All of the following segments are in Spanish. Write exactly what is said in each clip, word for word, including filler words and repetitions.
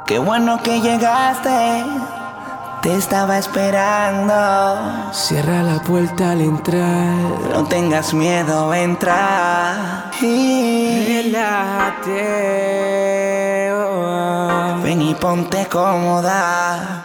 Qué bueno que llegaste, te estaba esperando. Cierra la puerta al entrar. No tengas miedo, entra y relájate. Oh. Ven y ponte cómoda,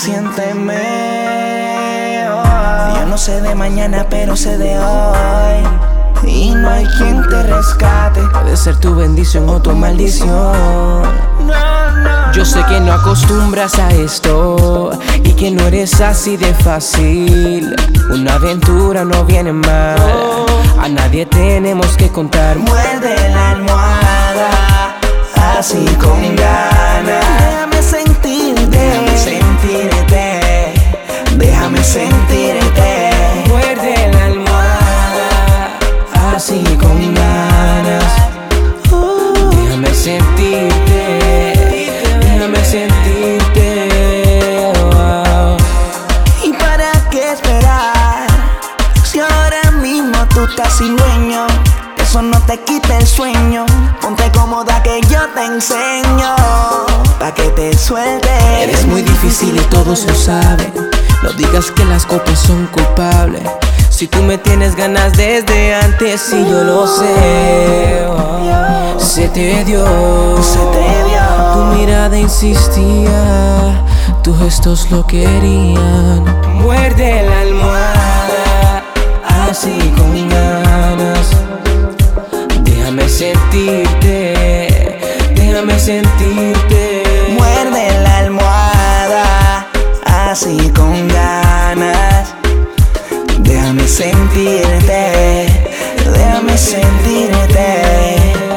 siénteme. Oh. Yo no sé de mañana, pero sé de hoy. Y no hay quien te rescate. Puede ser tu bendición o tu maldición. No, no, Yo sé que no acostumbras a esto y que no eres así de fácil. Una aventura no viene mal. A nadie tenemos que contar. Muerde la almohada, así con ganas. Déjame sentirte, déjame sentirte, déjame sentirte. Muerde la almohada, así con ganas. Déjame sentirte, déjame sentirte. Wow. ¿Y para qué esperar? Si ahora mismo tú estás sin dueño, eso no te quita el sueño. Ponte cómoda que yo te enseño, pa' que te sueltes. Eres muy difícil y todos lo saben. No digas que las copas son culpables. Si tú me tienes ganas desde antes y yo lo sé. Oh, se te dio, Se te dio. Tu mirada insistía, tus gestos lo querían. Muerde la almohada, así con ganas. Déjame sentirte, déjame sentirte. Muerde la almohada, así con ganas. Déjame sentirte, déjame sentirte.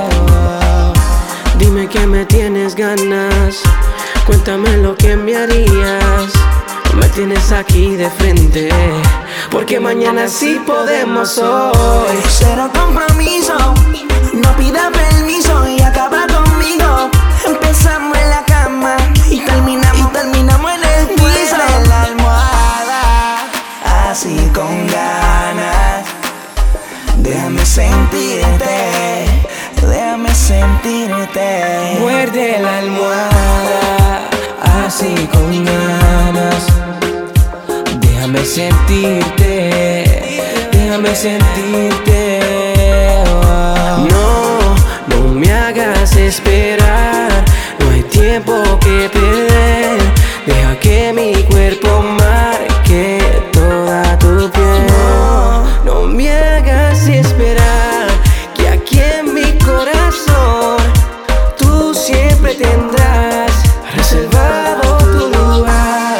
Dime que me tienes ganas, cuéntame lo que me harías. No me tienes aquí de frente, porque mañana sí podemos hoy. Cero compromiso, no pida permiso y acaba conmigo. Empezamos en la cama y terminamos, y terminamos en el piso. Muerde la almohada, así con ganas. Déjame sentirte, déjame sentirte. Muerde la almohada, así con ganas. Déjame sentirte, déjame sentirte. Oh. No, no me hagas esperar. No hay tiempo que perder. Deja que mi cuerpo marque toda tu piel. No, no me hagas esperar, que aquí en mi corazón tú siempre tendrás reservado tu lugar.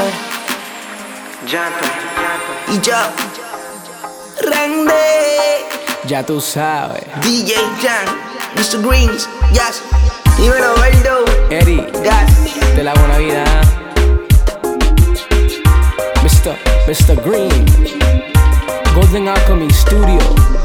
Y yo, Randy, Ya tú sabes, D J Jan, mister Greens, yes. Dímelo, Verdo, Eddie, yes. de la buena vida. mister mister Green, Golden Alchemy Studio.